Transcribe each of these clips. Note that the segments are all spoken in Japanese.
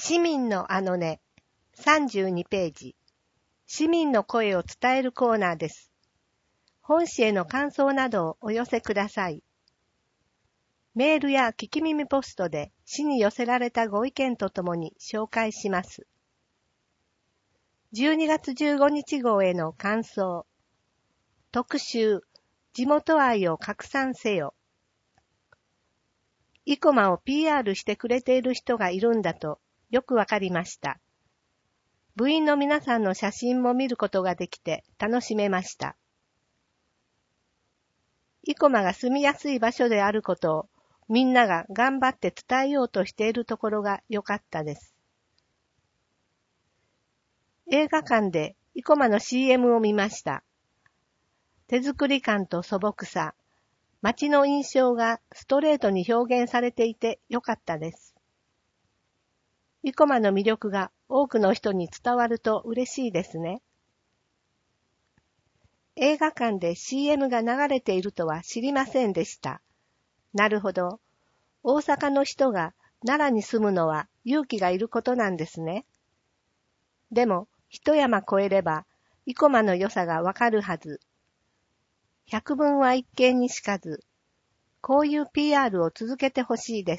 市民のあのね、32ページ。市民の声を伝えるコーナーです。本誌への感想などをお寄せください。メールや聞き耳ポストで市に寄せられたご意見とともに紹介します。12月15日号への感想。特集、地元愛を拡散せよ。生駒を PR してくれている人がいるんだとよくわかりました。部員の皆さんの写真も見ることができて楽しめました。生駒が住みやすい場所であることをみんなが頑張って伝えようとしているところが良かったです。映画館で生駒の CM を見ました。手作り感と素朴さ、街の印象がストレートに表現されていて良かったです。生駒の魅力が多くの人に伝わると嬉しいですね。映画館で CM が流れているとは知りませんでした。なるほど。大阪の人が奈良に住むのは勇気がいることなんですね。でも、一山越えれば、生駒の良さがわかるはず。百聞は一見にしかず。こういう PR を続けてほしいです。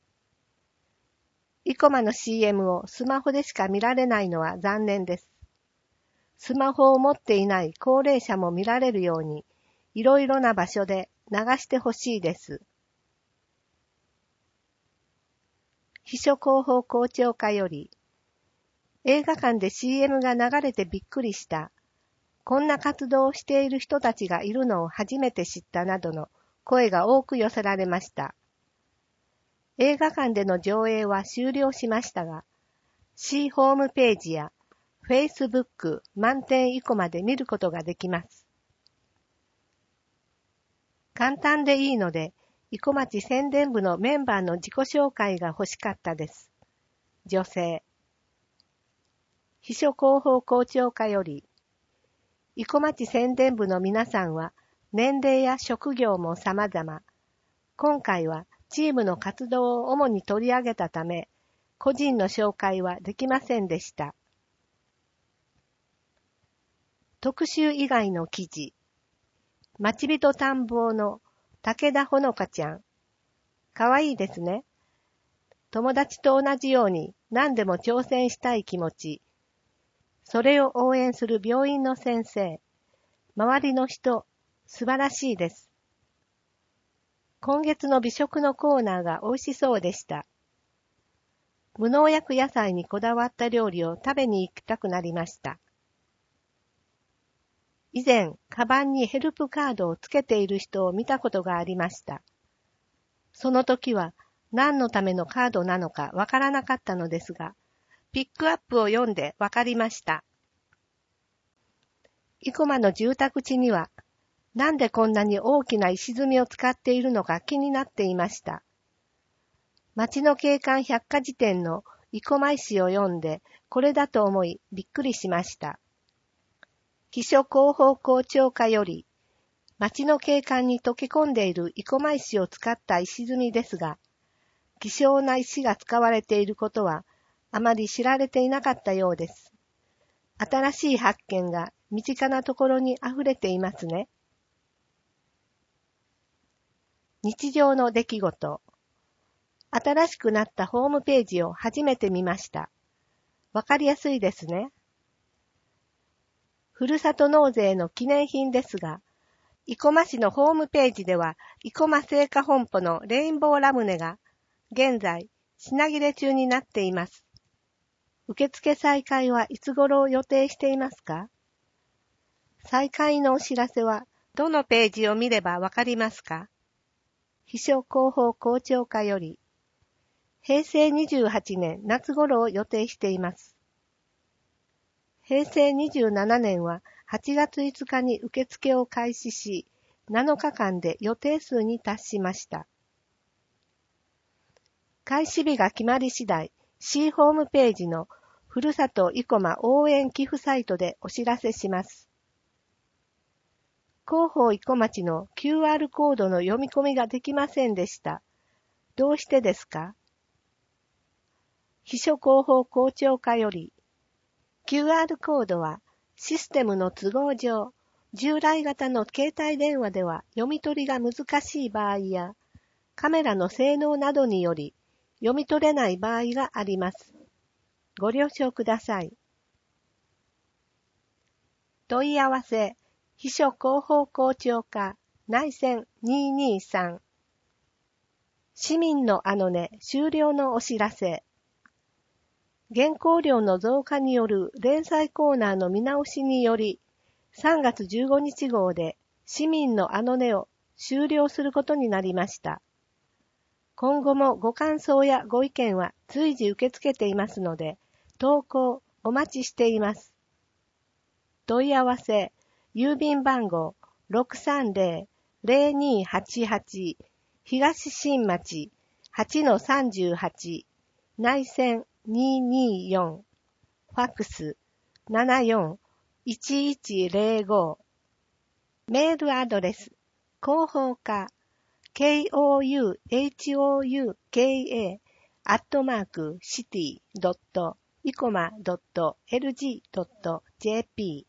生駒の CM をスマホでしか見られないのは残念です。スマホを持っていない高齢者も見られるように、いろいろな場所で流してほしいです。秘書広報校長課より、映画館で CM が流れてびっくりした。こんな活動をしている人たちがいるのを初めて知ったなどの声が多く寄せられました。映画館での上映は終了しましたが、C ホームページや Facebook 満点以降まで見ることができます。簡単でいいので、生駒町宣伝部のメンバーの自己紹介が欲しかったです。女性。秘書広報校長課より、生駒町宣伝部の皆さんは年齢や職業も様々。今回はチームの活動を主に取り上げたため、個人の紹介はできませんでした。特集以外の記事。町人探訪の武田ほのかちゃん。かわいいですね。友達と同じように何でも挑戦したい気持ち。それを応援する病院の先生。周りの人、素晴らしいです。今月の美食のコーナーが美味しそうでした。無農薬野菜にこだわった料理を食べに行きたくなりました。以前、カバンにヘルプカードをつけている人を見たことがありました。その時は何のためのカードなのかわからなかったのですが、ピックアップを読んでわかりました。生駒の住宅地には、なんでこんなに大きな石積みを使っているのか気になっていました。町の景観百科事典の生駒石を読んで、これだと思いびっくりしました。秘書広報校長課より、町の景観に溶け込んでいる生駒石を使った石積みですが、希少な石が使われていることはあまり知られていなかったようです。新しい発見が身近なところに溢れていますね。日常の出来事。新しくなったホームページを初めて見ました。わかりやすいですね。ふるさと納税の記念品ですが、生駒市のホームページでは、生駒製菓本舗のレインボーラムネが、現在、品切れ中になっています。受付再開はいつ頃を予定していますか？再開のお知らせは、どのページを見ればわかりますか？秘書広報校長課より、平成28年夏頃を予定しています。平成27年は8月5日に受付を開始し、7日間で予定数に達しました。開始日が決まり次第、C ホームページのふるさと生駒応援寄付サイトでお知らせします。広報生駒町の QR コードの読み込みができませんでした。どうしてですか？ 秘書広報校長課より、QR コードはシステムの都合上、従来型の携帯電話では読み取りが難しい場合や、カメラの性能などにより読み取れない場合があります。ご了承ください。問い合わせ、秘書広報校長課内線223。市民のあのね終了のお知らせ。原稿料の増加による連載コーナーの見直しにより、3月15日号で市民のあのねを終了することになりました。今後もご感想やご意見は随時受け付けていますので、投稿お待ちしています。問い合わせ、郵便番号 630-0288 東新町 8-38 内線224ファックス 74-1105 メールアドレス広報課KOUHOUKA@city.icoma.lg.jp